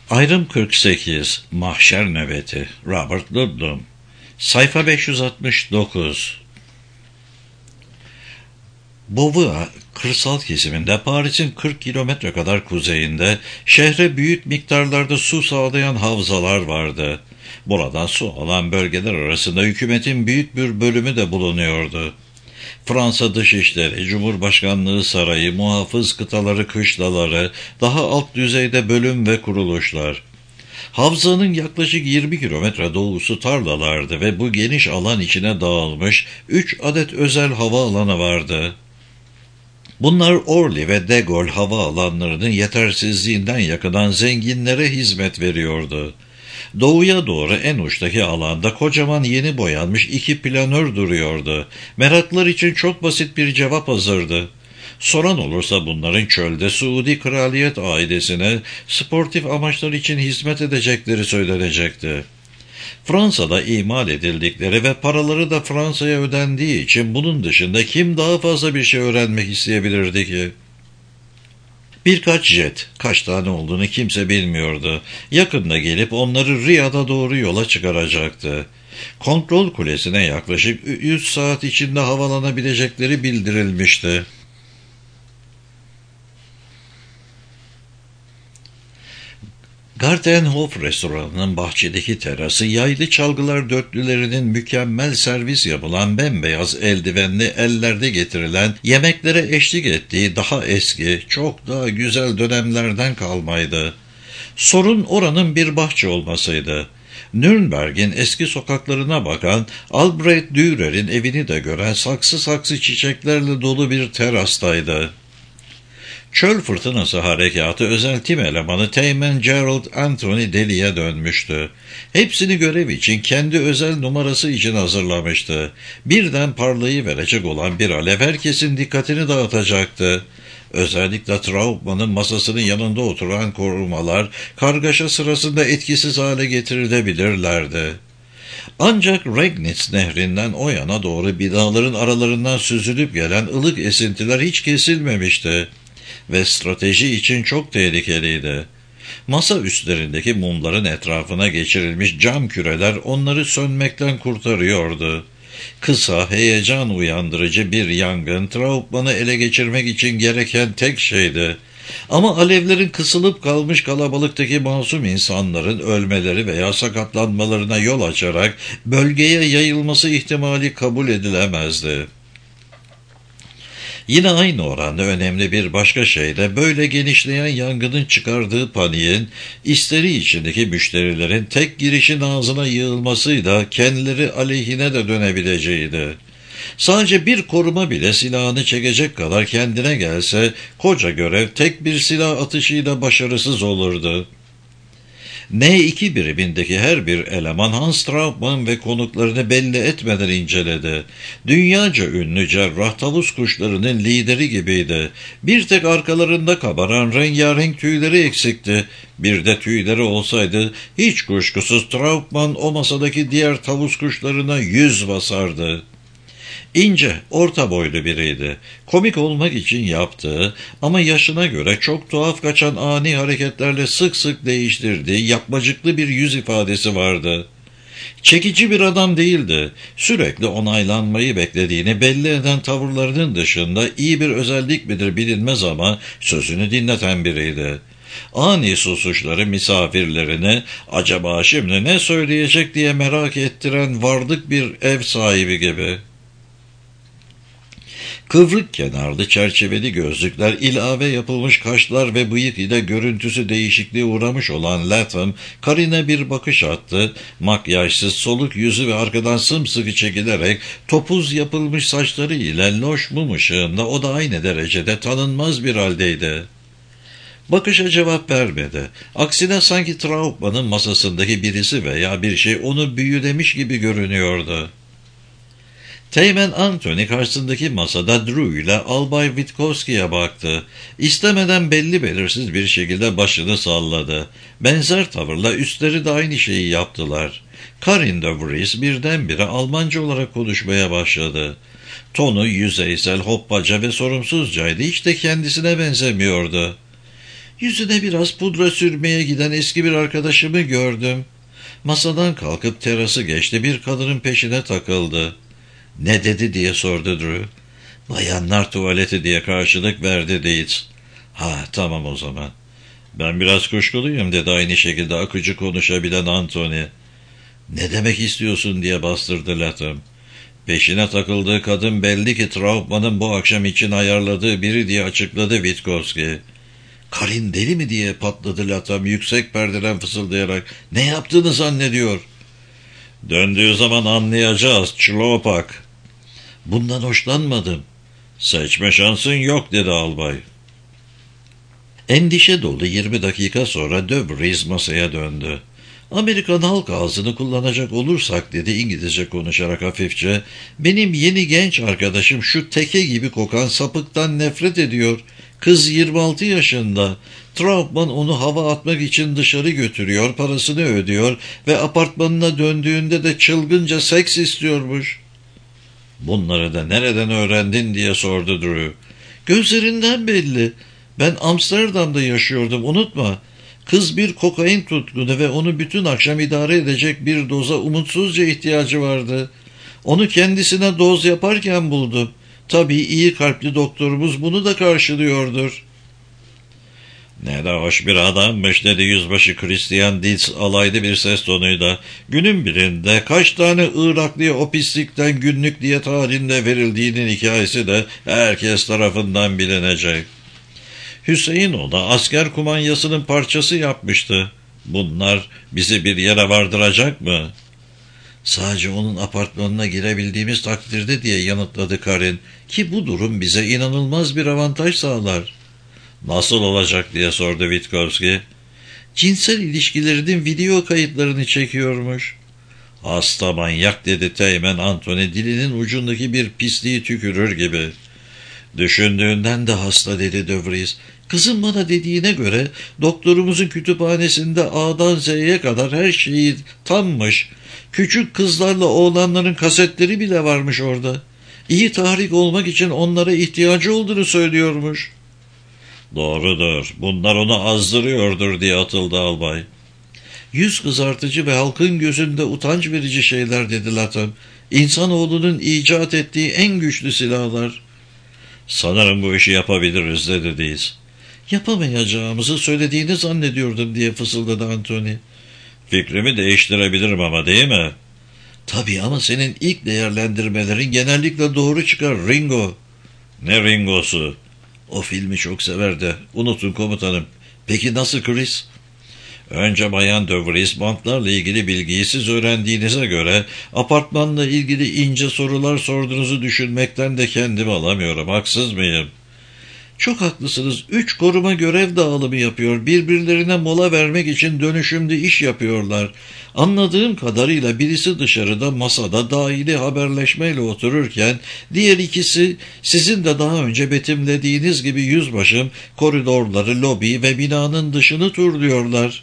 Ayrım 48 Mahşer Nöbeti Robert Ludlum Sayfa 569 Beauvoir, kırsal kesiminde Paris'in 40 kilometre kadar kuzeyinde şehre büyük miktarlarda su sağlayan havzalar vardı. Buradan su alan bölgeler arasında hükümetin büyük bir bölümü de bulunuyordu. Fransa Dışişleri, Cumhurbaşkanlığı Sarayı, muhafız kıtaları, kışlaları, daha alt düzeyde bölüm ve kuruluşlar. Havzanın yaklaşık 20 kilometre doğusu tarlalardı ve bu geniş alan içine dağılmış 3 adet özel havaalanı vardı. Bunlar Orly ve de Gaulle havaalanlarının yetersizliğinden yakınan zenginlere hizmet veriyordu. Doğuya doğru en uçtaki alanda kocaman yeni boyanmış 2 planör duruyordu. Meraklar için çok basit bir cevap hazırdı. Soran olursa bunların çölde Suudi Kraliyet ailesine sportif amaçlar için hizmet edecekleri söylenecekti. Fransa'da imal edildikleri ve paraları da Fransa'ya ödendiği için bunun dışında kim daha fazla bir şey öğrenmek isteyebilirdi ki? Birkaç jet, kaç tane olduğunu kimse bilmiyordu. Yakında gelip onları Riyad'a doğru yola çıkaracaktı. Kontrol kulesine yaklaşık 100 saat içinde havalanabilecekleri bildirilmişti. Gartenhof restoranının bahçedeki terası, yaylı çalgılar dörtlülerinin mükemmel servis yapılan bembeyaz eldivenli ellerde getirilen yemeklere eşlik ettiği daha eski, çok daha güzel dönemlerden kalmaydı. Sorun oranın bir bahçe olmasıydı. Nürnberg'in eski sokaklarına bakan Albrecht Dürer'in evini de gören saksı saksı çiçeklerle dolu bir terastaydı. Çöl fırtınası harekatı özel tim elemanı Teğmen Gerald Anthony deliye dönmüştü. Hepsini görev için kendi özel numarası için hazırlamıştı. Birden parlayıverecek olan bir alev herkesin dikkatini dağıtacaktı. Özellikle Trautmann'ın masasının yanında oturan korumalar kargaşa sırasında etkisiz hale getirilebilirlerdi. Ancak Regnitz nehrinden o yana doğru binaların aralarından süzülüp gelen ılık esintiler hiç kesilmemişti ve strateji için çok tehlikeliydi. Masa üstlerindeki mumların etrafına geçirilmiş cam küreler onları sönmekten kurtarıyordu. Kısa, heyecan uyandırıcı bir yangın Trautmann'ı ele geçirmek için gereken tek şeydi. Ama alevlerin kısılıp kalmış kalabalıktaki masum insanların ölmeleri veya sakatlanmalarına yol açarak bölgeye yayılması ihtimali kabul edilemezdi. Yine aynı oranda önemli bir başka şey de böyle genişleyen yangının çıkardığı paniğin isteri içindeki müşterilerin tek girişin ağzına yığılmasıyla kendileri aleyhine de dönebileceğiydi. Sadece bir koruma bile silahını çekecek kadar kendine gelse koca görev tek bir silah atışıyla başarısız olurdu. N2 birimindeki her bir eleman Hans Trautmann ve konuklarını belli etmeden inceledi. Dünyaca ünlü cerrah tavus kuşlarının lideri gibiydi. Bir tek arkalarında kabaran rengarenk tüyleri eksikti. Bir de tüyleri olsaydı hiç kuşkusuz Trautmann o masadaki diğer tavus kuşlarına 100 basardı. İnce, orta boylu biriydi. Komik olmak için yaptığı ama yaşına göre çok tuhaf kaçan ani hareketlerle sık sık değiştirdiği yapmacıklı bir yüz ifadesi vardı. Çekici bir adam değildi. Sürekli onaylanmayı beklediğini belli eden tavırlarının dışında iyi bir özellik midir bilinmez ama sözünü dinleten biriydi. Ani susuşları misafirlerini acaba şimdi ne söyleyecek diye merak ettiren varlık bir ev sahibi gibi. Kıvrık kenarlı çerçeveli gözlükler, ilave yapılmış kaşlar ve bıyık ile görüntüsü değişikliğe uğramış olan Latham, Karin'e bir bakış attı. Makyajsız, soluk yüzü ve arkadan sımsıkı çekilerek topuz yapılmış saçları ile loş mum ışığında o da aynı derecede tanınmaz bir haldeydi. Bakışa cevap vermedi. Aksine sanki Trautmann'ın masasındaki birisi veya bir şey onu büyülemiş gibi görünüyordu. Teğmen Anthony karşısındaki masada Drew ile Albay Witkowski'ye baktı. İstemeden belli belirsiz bir şekilde başını salladı. Benzer tavırla üstleri de aynı şeyi yaptılar. Karin de Vries birdenbire Almanca olarak konuşmaya başladı. Tonu yüzeysel, hoppaca ve sorumsuzcaydı. Hiç de kendisine benzemiyordu. Yüzüne biraz pudra sürmeye giden eski bir arkadaşımı gördüm. Masadan kalkıp terası geçti, bir kadının peşine takıldı. Ne dedi diye sordu Drew. Bayanlar tuvaleti diye karşılık verdi Deeds. Ha tamam o zaman. Ben biraz kuşkuluyum dedi aynı şekilde akıcı konuşabilen Anthony. Ne demek istiyorsun diye bastırdı Latham. Peşine takıldığı kadın belli ki Trautmann'ın bu akşam için ayarladığı biri diye açıkladı Witkowski. Karin deli mi diye patladı Latham yüksek perdeden fısıldayarak. Ne yaptığını zannediyor. Döndüğü zaman anlayacağız Çlopak. Bundan hoşlanmadım. Seçme şansın yok dedi albay. Endişe dolu 20 dakika sonra De Vries masaya döndü. Amerikan halk ağzını kullanacak olursak dedi İngilizce konuşarak hafifçe. Benim yeni genç arkadaşım şu teke gibi kokan sapıktan nefret ediyor. Kız 26 yaşında. Trautmann onu hava atmak için dışarı götürüyor, parasını ödüyor ve apartmanına döndüğünde de çılgınca seks istiyormuş. Bunları da nereden öğrendin diye sordu Drew. Gözlerinden belli. Ben Amsterdam'da yaşıyordum unutma. Kız bir kokain tutkunu ve onu bütün akşam idare edecek bir doza umutsuzca ihtiyacı vardı. Onu kendisine doz yaparken buldum. Tabii iyi kalpli doktorumuz bunu da karşılıyordur. Ne de hoş bir adammış dedi yüzbaşı Christian Dietz alaylı bir ses tonuyla. Günün birinde kaç tane Iraklıya o pislikten günlük diyet halinde verildiğinin hikayesi de herkes tarafından bilinecek. Hüseyin o da asker kumanyasının parçası yapmıştı. Bunlar bizi bir yere vardıracak mı? Sadece onun apartmanına girebildiğimiz takdirde diye yanıtladı Karin ki bu durum bize inanılmaz bir avantaj sağlar. Nasıl olacak diye sordu Witkowski. Cinsel ilişkilerinin video kayıtlarını çekiyormuş. Hasta manyak dedi Teğmen Anthony dilinin ucundaki bir pisliği tükürür gibi. Düşündüğünden de hasta dedi De Vries. Kızım bana dediğine göre doktorumuzun kütüphanesinde A'dan Z'ye kadar her şeyi tammış. Küçük kızlarla oğlanların kasetleri bile varmış orada. İyi tahrik olmak için onlara ihtiyacı olduğunu söylüyormuş. Doğrudur. Bunlar onu azdırıyordur diye atıldı albay. Yüz kızartıcı ve halkın gözünde utanç verici şeyler dedi Latham. İnsanoğlunun icat ettiği en güçlü silahlar. Sanırım bu işi yapabiliriz dedi Deeds. Yapamayacağımızı söylediğini zannediyordum diye fısıldadı Anthony. Fikrimi değiştirebilirim ama değil mi? Tabii ama senin ilk değerlendirmelerin genellikle doğru çıkar Ringo. Ne Ringo'su? O filmi çok severdi. Unutun komutanım. Peki nasıl Chris? Önce Bayan De Vries bantlarla ilgili bilgiyi siz öğrendiğinize göre apartmanla ilgili ince sorular sorduğunuzu düşünmekten de kendimi alamıyorum. Haksız mıyım? Çok haklısınız. 3 koruma görev dağılımı yapıyor. Birbirlerine mola vermek için dönüşümlü iş yapıyorlar. Anladığım kadarıyla birisi dışarıda masada dahili haberleşmeyle otururken diğer ikisi sizin de daha önce betimlediğiniz gibi yüzbaşım koridorları, lobi ve binanın dışını turluyorlar.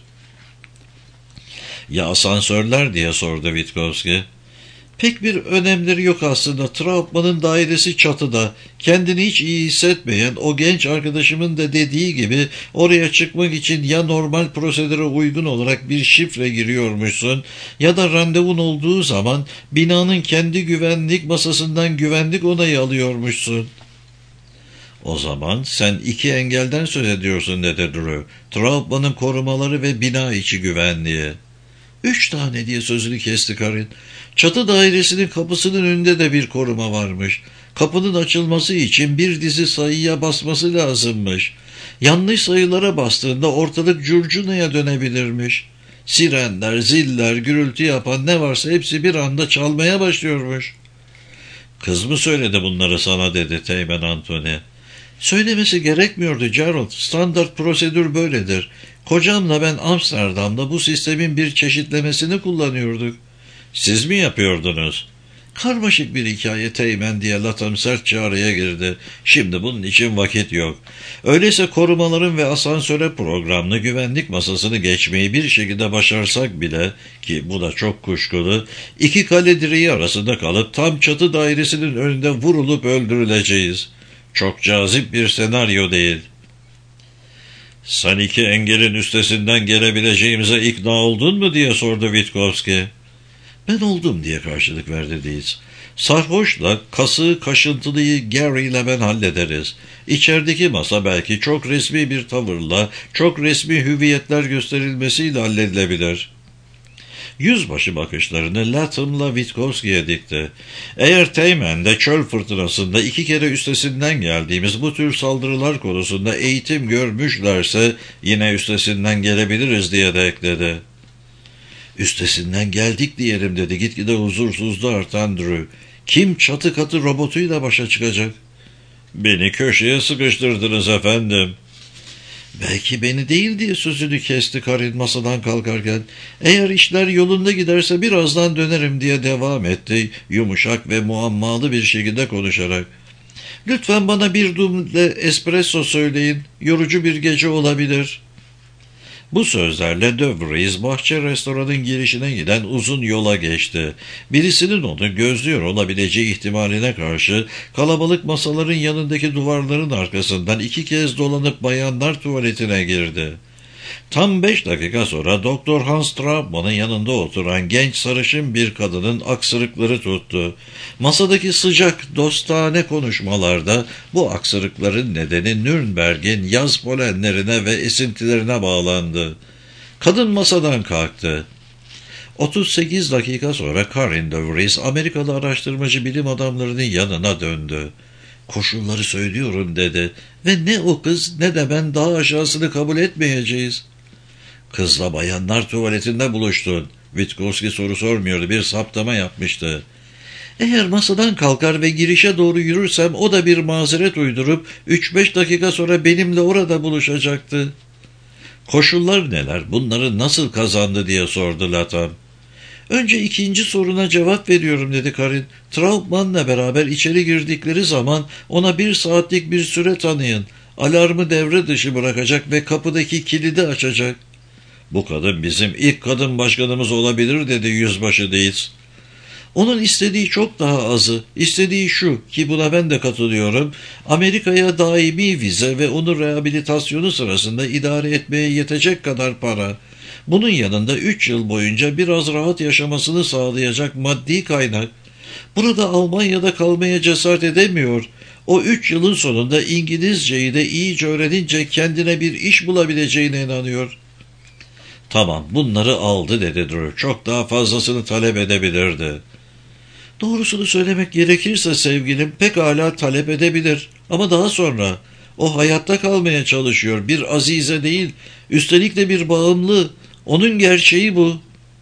Ya asansörler diye sordu Witkowski. Pek bir önemleri yok aslında. Trautmann'ın dairesi çatıda. Kendini hiç iyi hissetmeyen o genç arkadaşımın da dediği gibi oraya çıkmak için ya normal prosedüre uygun olarak bir şifre giriyormuşsun ya da randevun olduğu zaman binanın kendi güvenlik masasından güvenlik onayı alıyormuşsun. O zaman sen 2 engelden söz ediyorsun dedi Drew. Trautmann'ın korumaları ve bina içi güvenliği. 3 tane diye sözünü kesti Karin. Çatı dairesinin kapısının önünde de bir koruma varmış. Kapının açılması için bir dizi sayıya basması lazımmış. Yanlış sayılara bastığında ortalık curcunaya dönebilirmiş. Sirenler, ziller, gürültü yapan ne varsa hepsi bir anda çalmaya başlıyormuş. Kız mı söyledi bunları sana dedi Teğmen Anthony. Söylemesi gerekmiyordu Gerald. Standart prosedür böyledir. Kocamla ben Amsterdam'da bu sistemin bir çeşitlemesini kullanıyorduk. Siz mi yapıyordunuz? Karmaşık bir hikaye Teğmen diye Latham sertçe araya girdi. Şimdi bunun için vakit yok. Öyleyse korumaların ve asansöre programlı güvenlik masasını geçmeyi bir şekilde başarsak bile ki bu da çok kuşkulu 2 kale direği arasında kalıp tam çatı dairesinin önünde vurulup öldürüleceğiz. Çok cazip bir senaryo değil. "Sen iki engelin üstesinden gelebileceğimize ikna oldun mu?" diye sordu Witkowski. "Ben oldum," diye karşılık verdi Dietz. "Sarhoşla kasığı kaşıntılıyı Gary ile ben hallederiz. İçerideki masa belki çok resmi bir tavırla, çok resmi hüviyetler gösterilmesiyle halledilebilir." Yüzbaşı bakışlarını Latham'la Witkowski'ye dikti. "Eğer Teğmen'de çöl fırtınasında 2 kere üstesinden geldiğimiz bu tür saldırılar konusunda eğitim görmüşlerse yine üstesinden gelebiliriz," diye de ekledi. "Üstesinden geldik diyelim," dedi gitgide huzursuzluğu artan Drew. "Kim çatı katı robotuyla başa çıkacak?" "Beni köşeye sıkıştırdınız efendim." "Belki beni değil," diye sözünü kesti Karin masadan kalkarken. "Eğer işler yolunda giderse birazdan dönerim," diye devam etti, yumuşak ve muammalı bir şekilde konuşarak. "Lütfen bana bir duble espresso söyleyin. Yorucu bir gece olabilir." Bu sözlerle De Vries bahçe restoranın girişine giden uzun yola geçti. Birisinin onu gözlüyor olabileceği ihtimaline karşı kalabalık masaların yanındaki duvarların arkasından 2 kez dolanıp bayanlar tuvaletine girdi. Tam 5 dakika sonra Doktor Hans Traubmann'ın yanında oturan genç sarışın bir kadının aksırıkları tuttu. Masadaki sıcak, dostane konuşmalarda bu aksırıkların nedeni Nürnberg'in yaz polenlerine ve esintilerine bağlandı. Kadın masadan kalktı. 38 dakika sonra Karin De Vries Amerikalı araştırmacı bilim adamlarının yanına döndü. "Koşulları söylüyorum," dedi. "Ve ne o kız ne de ben daha aşağısını kabul etmeyeceğiz." "Kızla bayanlar tuvaletinde buluştun." Witkowski soru sormuyordu, bir saptama yapmıştı. "Eğer masadan kalkar ve girişe doğru yürürsem o da bir mazeret uydurup 3-5 dakika sonra benimle orada buluşacaktı." "Koşullar neler? Bunları nasıl kazandı?" diye sordu Latham. "Önce ikinci soruna cevap veriyorum," dedi Karin. "Traubmann'la beraber içeri girdikleri zaman ona 1 saatlik bir süre tanıyın. Alarmı devre dışı bırakacak ve kapıdaki kilidi açacak." "Bu kadın bizim ilk kadın başkanımız olabilir," dedi yüzbaşı Dietz. "Onun istediği çok daha azı. İstediği şu ki buna ben de katılıyorum. Amerika'ya daimi vize ve onu rehabilitasyonu sırasında idare etmeye yetecek kadar para. Bunun yanında 3 yıl boyunca biraz rahat yaşamasını sağlayacak maddi kaynak. Burada Almanya'da kalmaya cesaret edemiyor. O 3 yılın sonunda İngilizceyi de iyice öğrenince kendine bir iş bulabileceğine inanıyor." "Tamam, bunları aldı," dedi Drew. "Çok daha fazlasını talep edebilirdi." "Doğrusunu söylemek gerekirse sevgilim pekala talep edebilir. Ama daha sonra o hayatta kalmaya çalışıyor. Bir azize değil, üstelik de bir bağımlı. Onun gerçeği bu."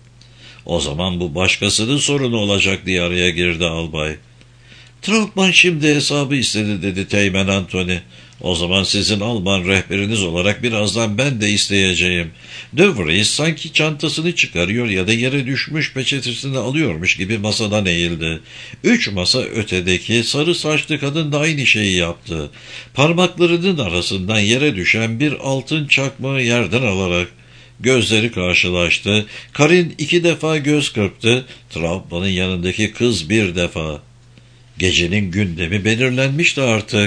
"O zaman bu başkasının sorunu olacak," diye araya girdi albay. "Trautmann şimdi hesabı istedi," dedi Teğmen Anthony. "O zaman sizin Alman rehberiniz olarak birazdan ben de isteyeceğim." De Vries sanki çantasını çıkarıyor ya da yere düşmüş peçetesini alıyormuş gibi masadan eğildi. 3 masa ötedeki sarı saçlı kadın da aynı şeyi yaptı. Parmaklarının arasından yere düşen bir altın çakmağı yerden alarak gözleri karşılaştı. Karin 2 defa göz kırptı. Traubmann'ın yanındaki kız 1 defa. Gecenin gündemi belirlenmişti artık.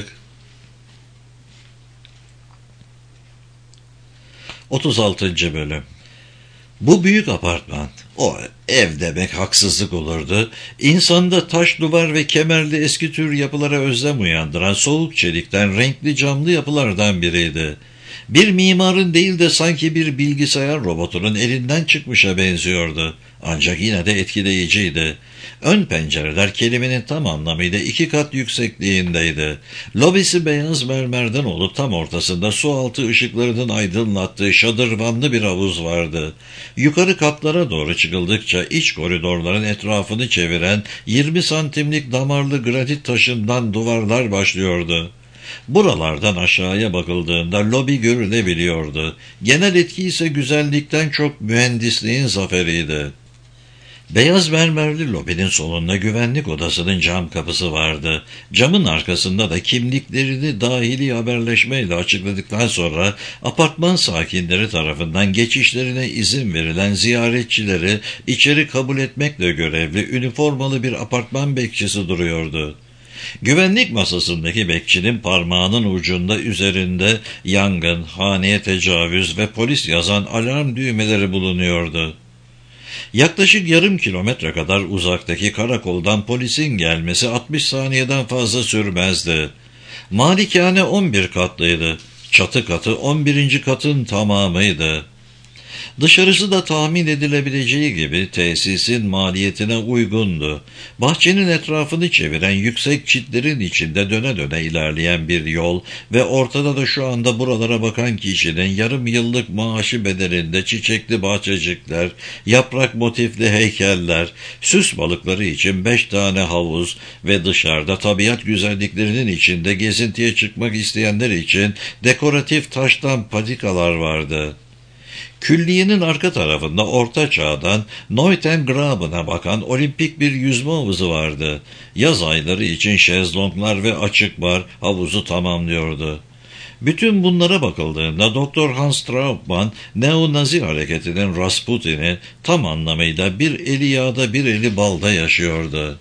36. Bölüm. Bu büyük apartman, o ev demek haksızlık olurdu, insanda taş duvar ve kemerli eski tür yapılara özlem uyandıran soğuk çelikten renkli camlı yapılardan biriydi. Bir mimarın değil de sanki bir bilgisayar robotunun elinden çıkmışa benziyordu. Ancak yine de etkileyiciydi. Ön pencereler kelimenin tam anlamıyla 2 kat yüksekliğindeydi. Lobisi beyaz mermerden olup tam ortasında su altı ışıklarının aydınlattığı şadırvanlı bir havuz vardı. Yukarı katlara doğru çıkıldıkça iç koridorların etrafını çeviren 20 santimlik damarlı granit taşından duvarlar başlıyordu. Buralardan aşağıya bakıldığında lobi görülebiliyordu. Genel etki ise güzellikten çok mühendisliğin zaferiydi. Beyaz mermerli lobinin solunda güvenlik odasının cam kapısı vardı. Camın arkasında da kimliklerini dahili haberleşmeyle açıkladıktan sonra apartman sakinleri tarafından geçişlerine izin verilen ziyaretçileri içeri kabul etmekle görevli üniformalı bir apartman bekçisi duruyordu. Güvenlik masasındaki bekçinin parmağının ucunda üzerinde yangın, haneye tecavüz ve polis yazan alarm düğmeleri bulunuyordu. Yaklaşık yarım kilometre kadar uzaktaki karakoldan polisin gelmesi 60 saniyeden fazla sürmezdi. Malikane 11 katlıydı. Çatı katı 11. katın tamamıydı. Dışarısı da tahmin edilebileceği gibi tesisin maliyetine uygundu. Bahçenin etrafını çeviren yüksek çitlerin içinde döne döne ilerleyen bir yol ve ortada da şu anda buralara bakan kişinin yarım yıllık maaşı bedelinde çiçekli bahçecikler, yaprak motifli heykeller, süs balıkları için 5 tane havuz ve dışarıda tabiat güzelliklerinin içinde gezintiye çıkmak isteyenler için dekoratif taştan patikalar vardı. Külliyenin arka tarafında Orta Çağ'dan Neutengraben'a bakan olimpik bir yüzme havuzu vardı. Yaz ayları için şezlonglar ve açık bar havuzu tamamlıyordu. Bütün bunlara bakıldığında Doktor Hans Trautmann, neo-nazi hareketinin Rasputin'i tam anlamıyla bir eli yağda bir eli balda yaşıyordu.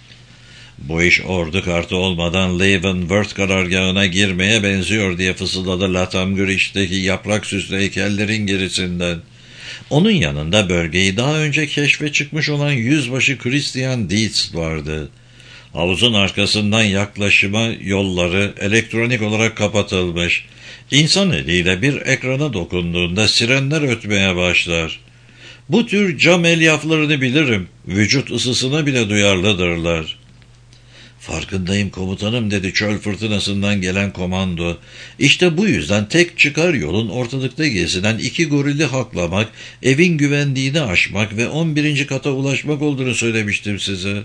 Bu iş ordu kartı olmadan Leavenworth karargahına girmeye benziyor diye fısıldadı Latamgüriş'teki yaprak süslü heykellerin gerisinden. Onun yanında bölgeyi daha önce keşfe çıkmış olan yüzbaşı Christian Dietz vardı. Havuzun arkasından yaklaşıma yolları elektronik olarak kapatılmış. İnsan eliyle bir ekrana dokunduğunda sirenler ötmeye başlar. Bu tür cam elyaflarını bilirim. Vücut ısısına bile duyarlıdırlar. Farkındayım komutanım, dedi çöl fırtınasından gelen komando. İşte bu yüzden tek çıkar yolun ortalıkta gezinen 2 gorili haklamak, evin güvenliğini aşmak ve 11. kata ulaşmak olduğunu söylemiştim size.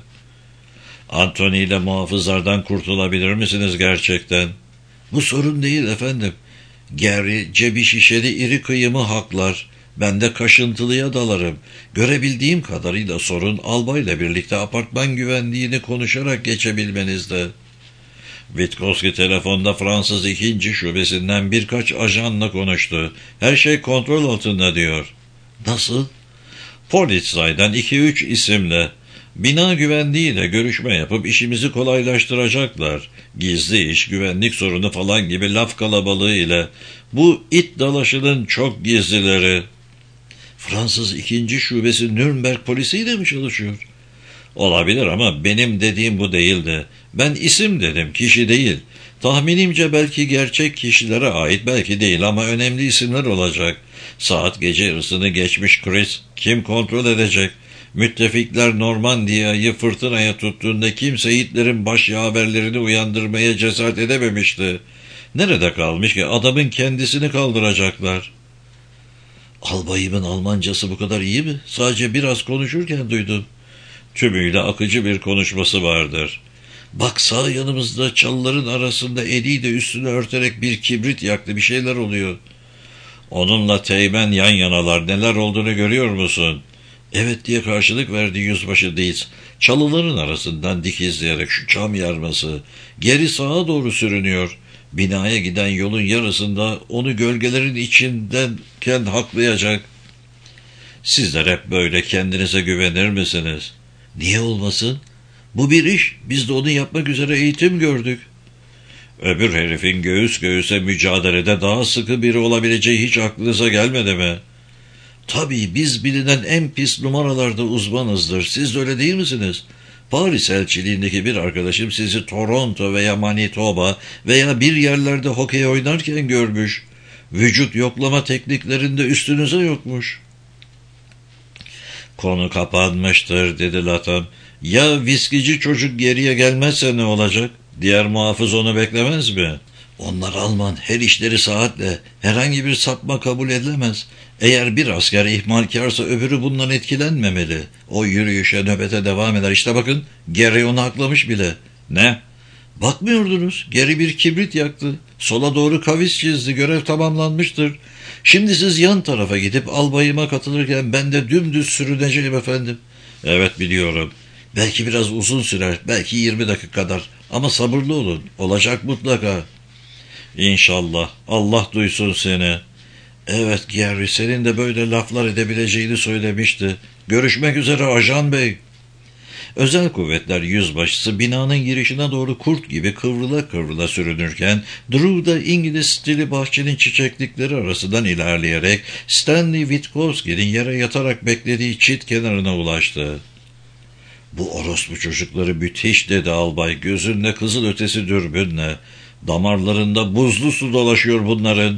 Anthony ile muhafızlardan kurtulabilir misiniz gerçekten? Bu sorun değil efendim. Gary cebi şişeli iri kıyımı haklar. Ben de kaşıntılıya dalarım. Görebildiğim kadarıyla sorun albayla birlikte apartman güvenliğini konuşarak geçebilmenizde. Witkowski telefonda Fransız 2. şubesinden birkaç ajanla konuştu. Her şey kontrol altında diyor. Nasıl? Polizei'den 2-3 isimle. Bina güvenliğiyle görüşme yapıp işimizi kolaylaştıracaklar. Gizli iş, güvenlik sorunu falan gibi laf kalabalığı ile. Bu it dalaşının çok gizlileri. Fransız 2. şubesi Nürnberg polisiyle mi çalışıyor? Olabilir ama benim dediğim bu değildi. Ben isim dedim, kişi değil. Tahminimce belki gerçek kişilere ait, belki değil ama önemli isimler olacak. Saat gece yarısını geçmiş Chris. Kim kontrol edecek? Müttefikler Normandiya'yı fırtınaya tuttuğunda kimse Hitler'in baş yaverlerini uyandırmaya cesaret edememişti. Nerede kalmış ki adamın kendisini kaldıracaklar? Albayımın Almancası bu kadar iyi mi? Sadece biraz konuşurken duydum. Tümüyle akıcı bir konuşması vardır. Bak sağ yanımızda çalıların arasında eliyle üstünü örterek bir kibrit yaktı, bir şeyler oluyor. Onunla Teğmen yan yanalar, neler olduğunu görüyor musun? Evet diye karşılık verdi yüzbaşı Dietz. Çalıların arasından dikizleyerek şu çam yarması. Geri sağa doğru sürünüyor. Binaya giden yolun yarısında onu gölgelerin içindenken haklayacak. Sizler hep böyle kendinize güvenir misiniz? Niye olmasın? Bu bir iş. Biz de onu yapmak üzere eğitim gördük. Öbür herifin göğüs göğüse mücadelede daha sıkı biri olabileceği hiç aklınıza gelmedi mi? Tabii biz bilinen en pis numaralarda uzmanızdır. Siz de öyle değil misiniz? Paris elçiliğindeki bir arkadaşım sizi Toronto veya Manitoba veya bir yerlerde hokey oynarken görmüş. Vücut yoklama tekniklerinde üstünüze yokmuş. Konu kapanmıştır, dedi Latham. Ya viskici çocuk geriye gelmezse ne olacak? Diğer muhafız onu beklemez mi? Onlar Alman, her işleri saatle, herhangi bir sapma kabul edilemez. Eğer bir asker ihmalkarsa öbürü bundan etkilenmemeli. O yürüyüşe, nöbete devam eder. İşte bakın, Gary onu haklamış bile. Ne? Bakmıyordunuz. Gary bir kibrit yaktı. Sola doğru kavis çizdi. Görev tamamlanmıştır. Şimdi siz yan tarafa gidip albayıma katılırken ben de dümdüz sürüneceğim efendim. Evet, biliyorum. Belki biraz uzun sürer. Belki 20 dakika kadar. Ama sabırlı olun. Olacak mutlaka. İnşallah. Allah duysun seni. Evet Gary, senin de böyle laflar edebileceğini söylemişti. Görüşmek üzere ajan bey. Özel kuvvetler yüzbaşısı binanın girişine doğru kurt gibi kıvrıla kıvrıla sürünürken, Drew da İngiliz stili bahçenin çiçeklikleri arasından ilerleyerek Stanley Witkowski'nin yere yatarak beklediği çit kenarına ulaştı. "Bu orospu çocukları müthiş," dedi albay, gözünde kızıl ötesi dürbünle. "Damarlarında buzlu su dolaşıyor bunların."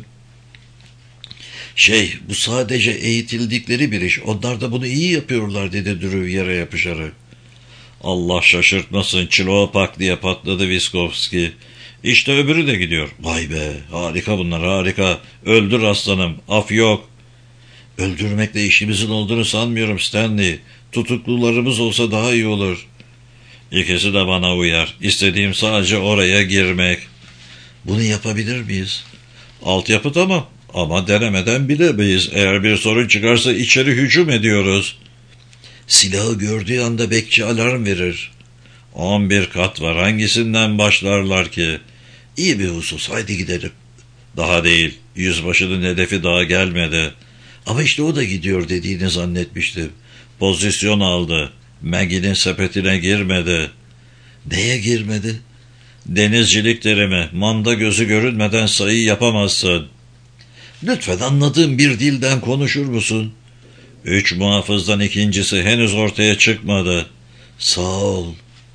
Bu sadece eğitildikleri bir iş. Onlar da bunu iyi yapıyorlar," dedi Drew yere yapışarak. "Allah şaşırtmasın, Çilopak," diye patladı Witkowski. "İşte öbürü de gidiyor." "Vay be, harika bunlar, harika. Öldür aslanım, af yok." "Öldürmekle işimizin olduğunu sanmıyorum Stanley. Tutuklularımız olsa daha iyi olur." "İkisi de bana uyar. İstediğim sadece oraya girmek." "Bunu yapabilir miyiz?" "Altyapı tamam. Ama denemeden bilemeyiz. Eğer bir sorun çıkarsa içeri hücum ediyoruz." "Silahı gördüğü anda bekçi alarm verir." 11 kat var. Hangisinden başlarlar ki?" "İyi bir husus. Haydi gidelim." "Daha değil. Yüzbaşının hedefi daha gelmedi." "Ama işte o da gidiyor dediğini zannetmiştim." "Pozisyon aldı. Maggie'nin sepetine girmedi." "Neye girmedi?" "Denizcilik terimi. Manda gözü görünmeden sayı yapamazsın." "Lütfen anladığım bir dilden konuşur musun?" "3 muhafızdan ikincisi henüz ortaya çıkmadı." "Sağ ol."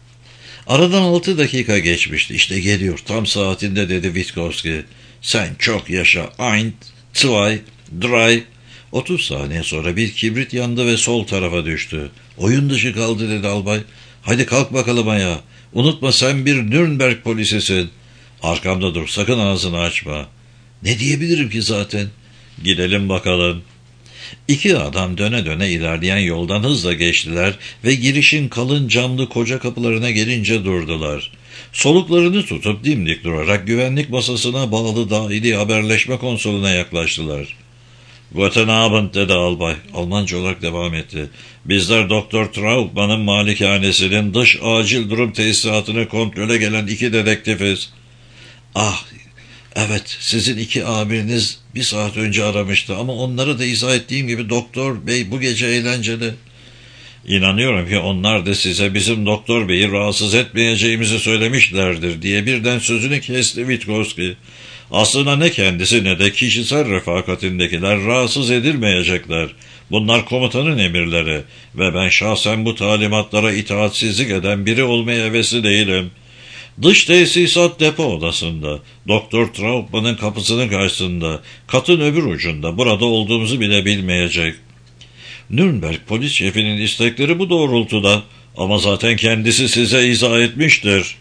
Aradan 6 dakika geçmişti. "İşte geliyor. Tam saatinde," dedi Witkowski. "Sen çok yaşa. Ein, zwei, drei." 30 saniye sonra bir kibrit yandı ve sol tarafa düştü. "Oyun dışı kaldı," dedi albay. "Hadi kalk bakalım ayağa. Unutma, sen bir Nürnberg polisisin." "Arkamda dur. Sakın ağzını açma." "Ne diyebilirim ki zaten?" "Gidelim bakalım." İki adam döne döne ilerleyen yoldan hızla geçtiler ve girişin kalın camlı koca kapılarına gelince durdular. Soluklarını tutup dimdik durarak güvenlik masasına bağlı dahili haberleşme konsoluna yaklaştılar. "Guten Abend," dedi albay. Almanca olarak devam etti. "Bizler Doktor Trautmann'ın malikanesinin dış acil durum tesisatını kontrole gelen 2 dedektifiz." "Ah, evet, sizin 2 amiriniz 1 saat önce aramıştı ama onlara da izah ettiğim gibi doktor bey bu gece eğlenceli." "İnanıyorum ki onlar da size bizim doktor beyi rahatsız etmeyeceğimizi söylemişlerdir," diye birden sözünü kesti Witkowski. "Aslında ne kendisi ne de kişisel refakatindekiler rahatsız edilmeyecekler. Bunlar komutanın emirleri ve ben şahsen bu talimatlara itaatsizlik eden biri olmaya hevesli değilim." Dış tesisat depo odasında, Doktor Trautmann'ın kapısının karşısında, katın öbür ucunda, burada olduğumuzu bile bilmeyecek. Nürnberg polis şefinin istekleri bu doğrultuda ama zaten kendisi size izah etmiştir."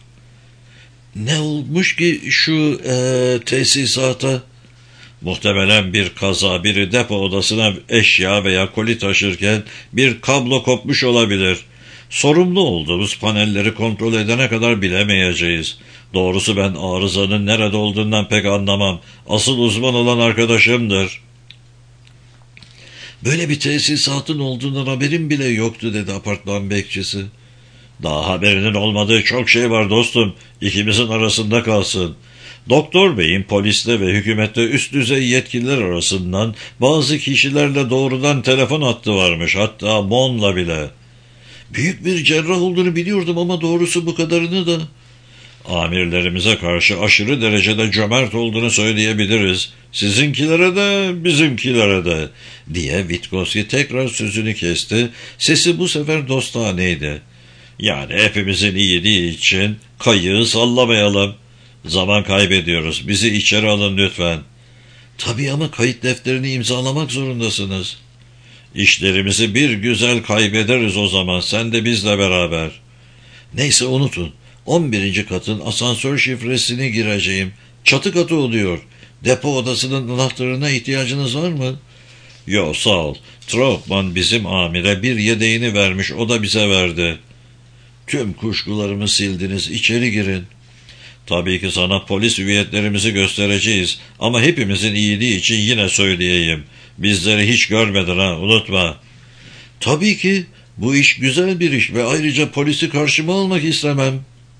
"Ne olmuş ki şu tesisata?" "Muhtemelen bir kaza, biri depo odasına eşya veya koli taşırken bir kablo kopmuş olabilir. Sorumlu olduğumuz panelleri kontrol edene kadar bilemeyeceğiz. Doğrusu ben arızanın nerede olduğundan pek anlamam. Asıl uzman olan arkadaşımdır." "Böyle bir tesisatın olduğundan haberim bile yoktu," dedi apartman bekçisi. "Daha haberinin olmadığı çok şey var dostum. İkimizin arasında kalsın. Doktor beyin poliste ve hükümette üst düzey yetkililer arasından bazı kişilerle doğrudan telefon hattı varmış. Hatta Mon'la bile." "Büyük bir cerrah olduğunu biliyordum ama doğrusu bu kadarını da." "Amirlerimize karşı aşırı derecede cömert olduğunu söyleyebiliriz. Sizinkilere de bizimkilere de," diye Witkowski tekrar sözünü kesti. Sesi bu sefer dostaneydi. "Yani hepimizin iyiliği için kayığı sallamayalım. Zaman kaybediyoruz. Bizi içeri alın lütfen." "Tabii ama kayıt defterini imzalamak zorundasınız." "İşlerimizi bir güzel kaybederiz o zaman, sen de bizle beraber." "Neyse unutun. 11. katın asansör şifresini gireceğim. Çatı katı oluyor. Depo odasının anahtarına ihtiyacınız var mı?" "Yo, sağ ol. Trautmann bizim amire bir yedeğini vermiş, o da bize verdi." "Tüm kuşkularımı sildiniz. İçeri girin." "Tabii ki sana polis hüviyetlerimizi göstereceğiz ama hepimizin iyiliği için yine söyleyeyim. Bizleri hiç görmedin ha, unutma." "Tabii ki. Bu iş güzel bir iş ve ayrıca polisi karşıma almak istemem."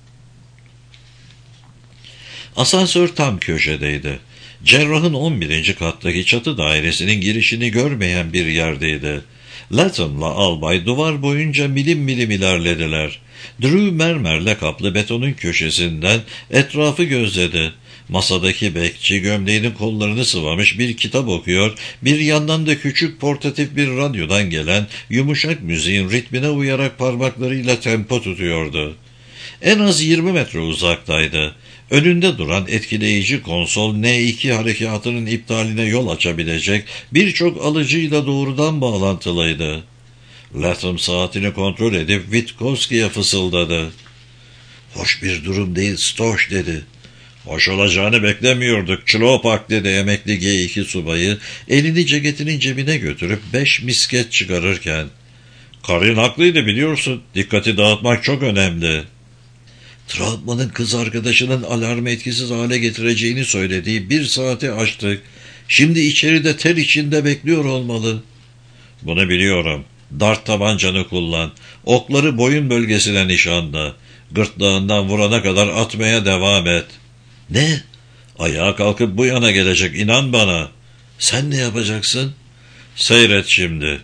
Asansör tam köşedeydi. Cerrahın 11. kattaki çatı dairesinin girişini görmeyen bir yerdeydi. Latham'la albay duvar boyunca milim milim ilerlediler. Drew mermerle kaplı betonun köşesinden etrafı gözledi. Masadaki bekçi gömleğinin kollarını sıvamış bir kitap okuyor, bir yandan da küçük portatif bir radyodan gelen yumuşak müziğin ritmine uyarak parmaklarıyla tempo tutuyordu. En az 20 metre uzaktaydı. Önünde duran etkileyici konsol N2 harekatının iptaline yol açabilecek birçok alıcıyla doğrudan bağlantılıydı. Latham saatini kontrol edip Witkowski'ye fısıldadı. "Hoş bir durum değil, Stoş," dedi. "Hoş olacağını beklemiyorduk, Çlopak," dedi emekli G2 subayı, elini ceketinin cebine götürüp 5 misket çıkarırken. "Karin haklıydı, biliyorsun, dikkati dağıtmak çok önemli." Trautmann'ın kız arkadaşının alarmı etkisiz hale getireceğini söylediği 1 saati aştık. Şimdi içeride ter içinde bekliyor olmalı. "Bunu biliyorum. Dart tabancanı kullan. Okları boyun bölgesine nişanla. Gırtlağından vurana kadar atmaya devam et." "Ne?" "Ayağa kalkıp bu yana gelecek, inan bana." "Sen ne yapacaksın?" "Seyret şimdi."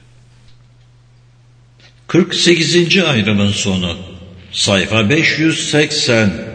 48. ayrımın sonu. Sayfa 580.